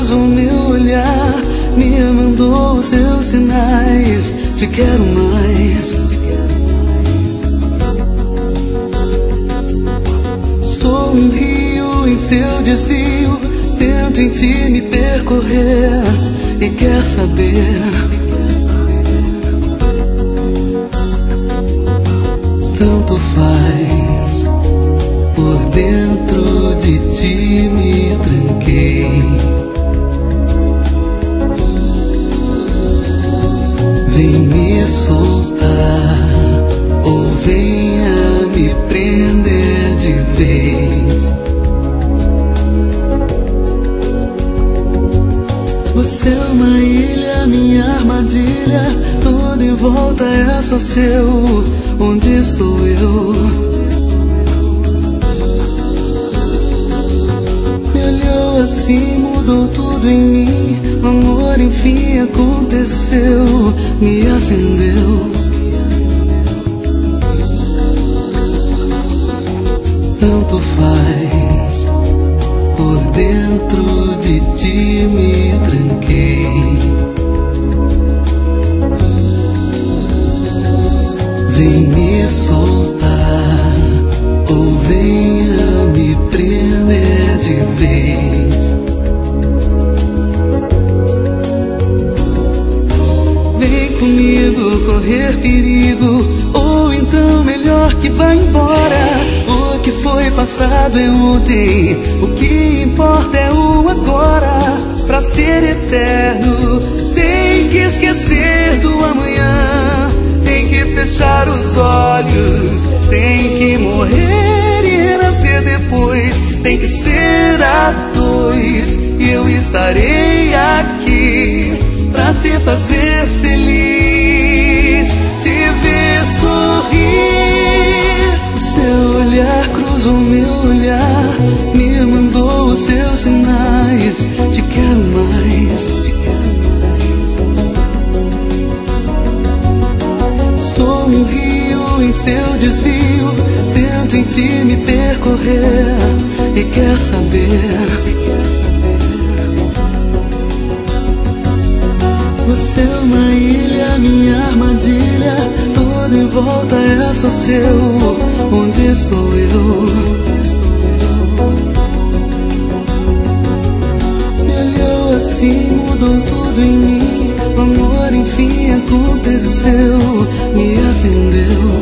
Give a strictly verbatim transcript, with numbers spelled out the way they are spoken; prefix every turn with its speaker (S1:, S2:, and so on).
S1: cruzou meu olhar, me mandou os seus sinais. Te quero mais. Sou um rio em seu desvio, tento em ti me percorrer e quer saber. Tanto faz, por dentro de ti me tranquei. Vem me soltar ou venha me prender de vez. Você é uma ilha, minha armadilha, tudo em volta é só seu. Onde estou eu? Me olhou assim, mudou tudo em mim. O amor enfim aconteceu, me acendeu. Tanto faz, por dentro de ti me tranquei. Vem me soltar ou venha me prender de vez. Vem comigo correr perigo, ou então melhor que vá embora. O que foi passado é ontem, o que importa é o agora. Pra ser eterno tem que esquecer do amanhã, tem que fechar os olhos, tem que morrer e renascer depois. Tem que ser a dois e eu estarei aqui pra te fazer feliz, te ver sorrir. O seu olhar cruzou meu olhar, me mandou os seus sinais. Te quero mais, te quero mais. Sou um rio em seu desvio, tento em ti me percorrer e quer saber. Você é uma ilha, minha armadilha, tudo em volta é só seu. Onde estou eu? Me olhou assim, mudou tudo em mim. O amor enfim aconteceu, me acendeu.